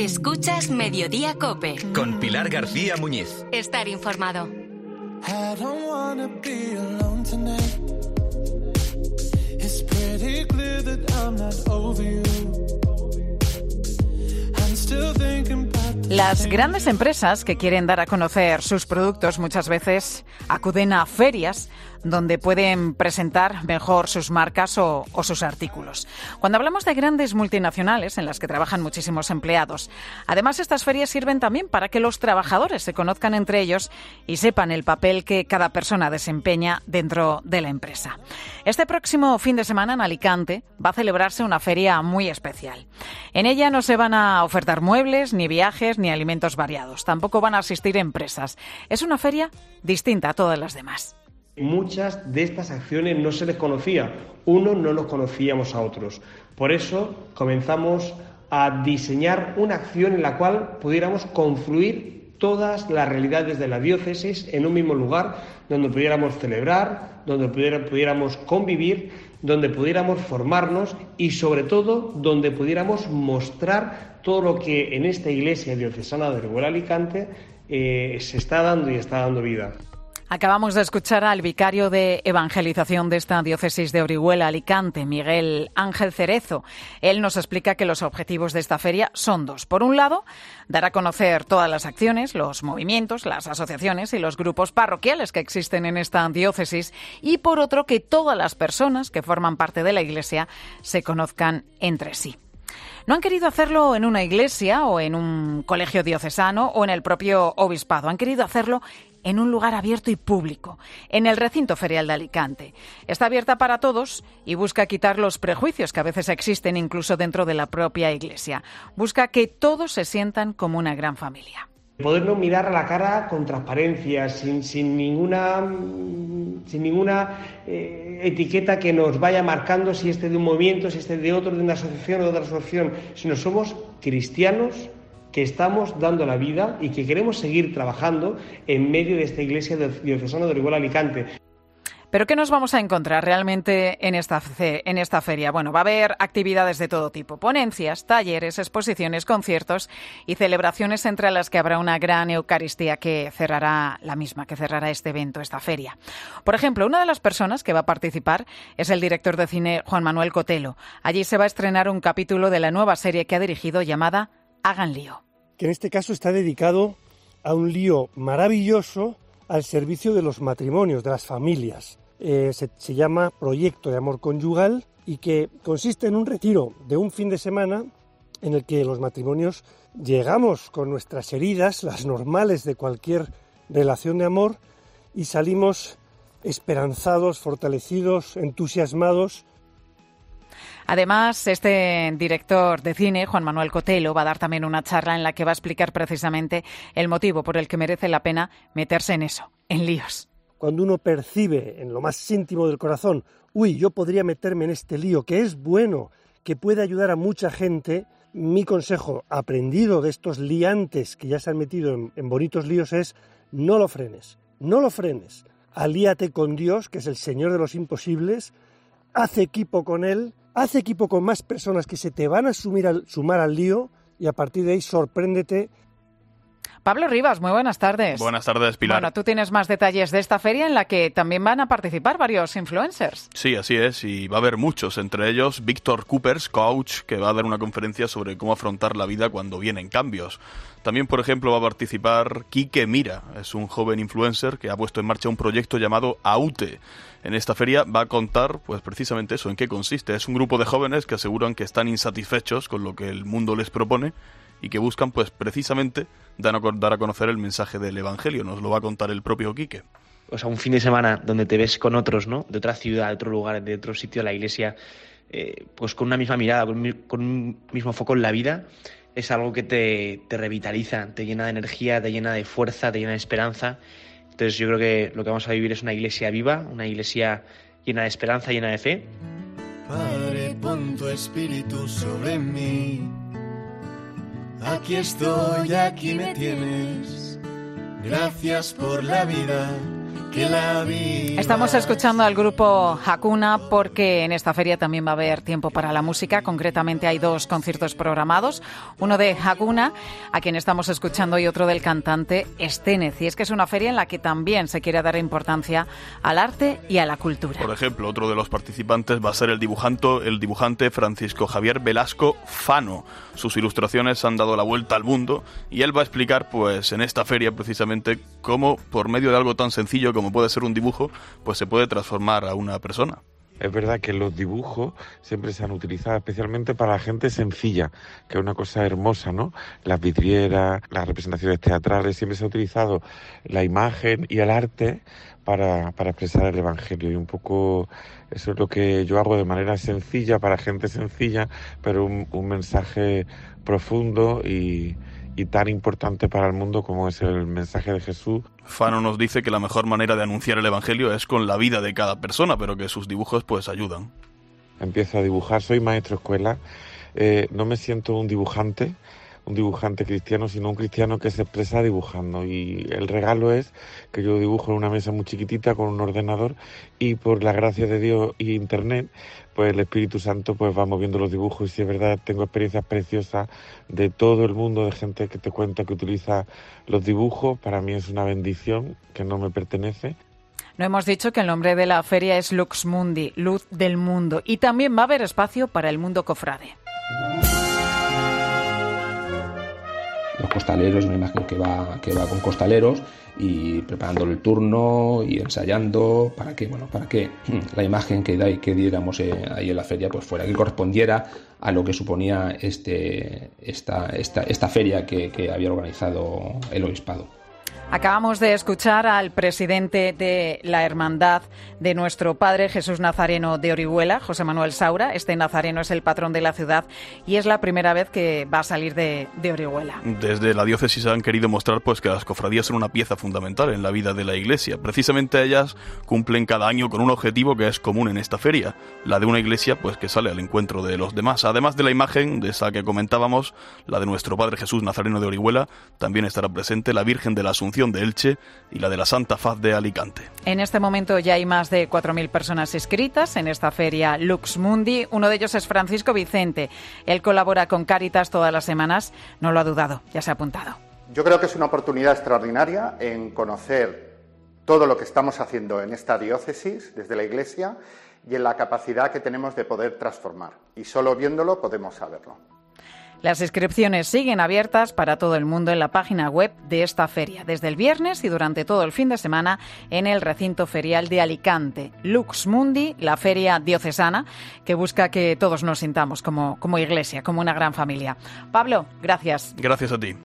Escuchas Mediodía COPE. Con Pilar García Muñiz. Estar informado. I don't wanna be alone tonight. It's pretty clear that I'm not over you. I'm still thinking about the... Las grandes empresas que quieren dar a conocer sus productos muchas veces acuden a ferias donde pueden presentar mejor sus marcas o sus artículos. Cuando hablamos de grandes multinacionales en las que trabajan muchísimos empleados, además estas ferias sirven también para que los trabajadores se conozcan entre ellos y sepan el papel que cada persona desempeña dentro de la empresa. Este próximo fin de semana en Alicante va a celebrarse una feria muy especial. En ella no se van a ofertar muebles, ni viajes, ni alimentos variados. Tampoco van a asistir empresas. Es una feria distinta a todas las demás. Muchas de estas acciones no se les conocía, no nos conocíamos a otros. Por eso comenzamos a diseñar una acción en la cual pudiéramos confluir todas las realidades de la diócesis en un mismo lugar, donde pudiéramos celebrar, donde pudiéramos convivir, donde pudiéramos formarnos y sobre todo donde pudiéramos mostrar todo lo que en esta iglesia diocesana de Orihuela Alicante se está dando y está dando vida. Acabamos de escuchar al vicario de evangelización de esta diócesis de Orihuela Alicante, Miguel Ángel Cerezo. Él nos explica que los objetivos de esta feria son dos. Por un lado, dar a conocer todas las acciones, los movimientos, las asociaciones y los grupos parroquiales que existen en esta diócesis. Y por otro, que todas las personas que forman parte de la Iglesia se conozcan entre sí. No han querido hacerlo en una iglesia o en un colegio diocesano o en el propio obispado. Han querido hacerlo en un lugar abierto y público, en el recinto ferial de Alicante. Está abierta para todos y busca quitar los prejuicios que a veces existen incluso dentro de la propia iglesia. Busca que todos se sientan como una gran familia. Podernos mirar a la cara con transparencia, sin ninguna etiqueta que nos vaya marcando si este de un movimiento, si este de otro, de una asociación o de otra asociación, sino somos cristianos que estamos dando la vida y que queremos seguir trabajando en medio de esta iglesia diocesana de Orihuela Alicante. ¿Pero qué nos vamos a encontrar realmente en esta feria? Bueno, va a haber actividades de todo tipo, ponencias, talleres, exposiciones, conciertos y celebraciones, entre las que habrá una gran Eucaristía que cerrará este evento, esta feria. Por ejemplo, una de las personas que va a participar es el director de cine Juan Manuel Cotelo. Allí se va a estrenar un capítulo de la nueva serie que ha dirigido llamada Hagan lío. Que en este caso está dedicado a un lío maravilloso al servicio de los matrimonios, de las familias. Se llama Proyecto de Amor Conyugal y que consiste en un retiro de un fin de semana en el que los matrimonios llegamos con nuestras heridas, las normales de cualquier relación de amor, y salimos esperanzados, fortalecidos, entusiasmados. Además, este director de cine, Juan Manuel Cotelo, va a dar también una charla en la que va a explicar precisamente el motivo por el que merece la pena meterse en eso, en líos. Cuando uno percibe en lo más íntimo del corazón, yo podría meterme en este lío, que es bueno, que puede ayudar a mucha gente, mi consejo aprendido de estos liantes que ya se han metido en bonitos líos es: no lo frenes, alíate con Dios, que es el Señor de los imposibles, haz equipo con Él, haz equipo con más personas que se te van a sumar al lío y a partir de ahí sorpréndete. Pablo Rivas, muy buenas tardes. Buenas tardes, Pilar. Bueno, tú tienes más detalles de esta feria en la que también van a participar varios influencers. Sí, así es, y va a haber muchos, entre ellos Víctor Coopers, coach, que va a dar una conferencia sobre cómo afrontar la vida cuando vienen cambios. También, por ejemplo, va a participar Quique Mira, es un joven influencer que ha puesto en marcha un proyecto llamado Aute. En esta feria va a contar, pues precisamente eso, en qué consiste. Es un grupo de jóvenes que aseguran que están insatisfechos con lo que el mundo les propone y que buscan, pues precisamente, dar a conocer el mensaje del Evangelio. Nos lo va a contar el propio Quique. O sea, un fin de semana donde te ves con otros, ¿no? De otra ciudad, de otro lugar, de otro sitio de la iglesia, pues con una misma mirada, con un mismo foco en la vida, es algo que te revitaliza, te llena de energía, te llena de fuerza, te llena de esperanza. Entonces yo creo que lo que vamos a vivir es una iglesia viva, una iglesia llena de esperanza, llena de fe. Padre, pon tu espíritu sobre mí. Aquí estoy, aquí me tienes. Gracias por la vida que la vida. Estamos escuchando al grupo Hakuna porque en esta feria también va a haber tiempo para la música. Concretamente hay 2 conciertos programados, uno de Hakuna, a quien estamos escuchando, y otro del cantante Esténez. Y es que es una feria en la que también se quiere dar importancia al arte y a la cultura. Por ejemplo, otro de los participantes va a ser el dibujante Francisco Javier Velasco Fano. Sus ilustraciones han dado la vuelta al mundo y él va a explicar, pues, en esta feria precisamente cómo, por medio de algo tan sencillo como puede ser un dibujo, pues se puede transformar a una persona. Es verdad que los dibujos siempre se han utilizado especialmente para la gente sencilla, que es una cosa hermosa, ¿no? Las vidrieras, las representaciones teatrales, siempre se ha utilizado la imagen y el arte para expresar el Evangelio, y un poco eso es lo que yo hago de manera sencilla, para gente sencilla, pero un mensaje profundo y tan importante para el mundo como es el mensaje de Jesús. Fano nos dice que la mejor manera de anunciar el Evangelio es con la vida de cada persona, pero que sus dibujos pues ayudan. Empiezo a dibujar, soy maestro escuela, no me siento un dibujante cristiano, sino un cristiano que se expresa dibujando, y el regalo es que yo dibujo en una mesa muy chiquitita con un ordenador, y por la gracia de Dios y internet, pues el Espíritu Santo pues va moviendo los dibujos. Y si es verdad, tengo experiencias preciosas de todo el mundo, de gente que te cuenta que utiliza los dibujos. Para mí es una bendición que no me pertenece. No hemos dicho que el nombre de la feria es Lux Mundi, Luz del Mundo, y también va a haber espacio para el mundo cofrade. Los costaleros, una imagen que va con costaleros, y preparando el turno y ensayando para que la imagen que diéramos ahí en la feria pues fuera, que correspondiera a lo que suponía esta feria que había organizado el obispado. Acabamos de escuchar al presidente de la Hermandad de Nuestro Padre Jesús Nazareno de Orihuela, José Manuel Saura. Este nazareno es el patrón de la ciudad y es la primera vez que va a salir de Orihuela. Desde la diócesis han querido mostrar pues que las cofradías son una pieza fundamental en la vida de la Iglesia. Precisamente ellas cumplen cada año con un objetivo que es común en esta feria, la de una Iglesia pues que sale al encuentro de los demás. Además de la imagen de esa que comentábamos, la de Nuestro Padre Jesús Nazareno de Orihuela, también estará presente la Virgen de la Asunción de Elche y la de la Santa Faz de Alicante. En este momento ya hay más de 4.000 personas inscritas en esta feria Lux Mundi. Uno de ellos es Francisco Vicente. Él colabora con Cáritas todas las semanas. No lo ha dudado, ya se ha apuntado. Yo creo que es una oportunidad extraordinaria en conocer todo lo que estamos haciendo en esta diócesis desde la Iglesia y en la capacidad que tenemos de poder transformar. Y solo viéndolo podemos saberlo. Las inscripciones siguen abiertas para todo el mundo en la página web de esta feria, desde el viernes y durante todo el fin de semana en el recinto ferial de Alicante. Lux Mundi, la feria diocesana que busca que todos nos sintamos como iglesia, como una gran familia. Pablo, gracias. Gracias a ti.